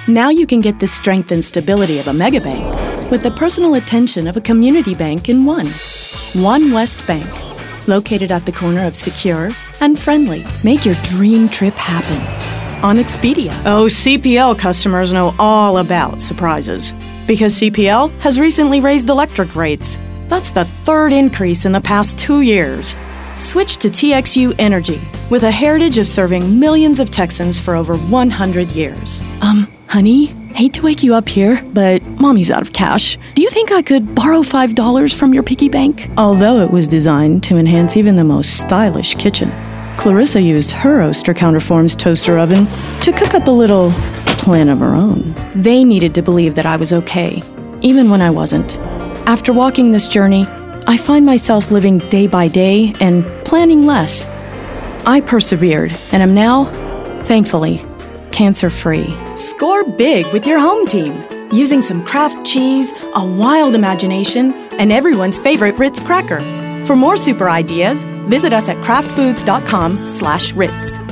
Now you can get the strength and stability of a mega bank with the personal attention of a community bank in one. One West Bank, located at the corner of secure and friendly. Make your dream trip happen on Expedia. Oh, CPL customers know all about surprises because CPL has recently raised electric rates. That's the third increase in the past 2 years. Switch to TXU Energy with a heritage of serving millions of Texans for over 100 years. Honey, hate to wake you up here, but Mommy's out of cash. Do you think I could borrow $5 from your piggy bank? Although it was designed to enhance even the most stylish kitchen, Clarissa used her Oster Counterforms toaster oven to cook up a little plan of her own. They needed to believe that I was okay, even when I wasn't. After walking this journey, I find myself living day by day and planning less. I persevered and am now, thankfully, cancer-free. Score big with your home team using some Kraft cheese, a wild imagination, and everyone's favorite Ritz cracker. For more super ideas, visit us at kraftfoods.com/Ritz.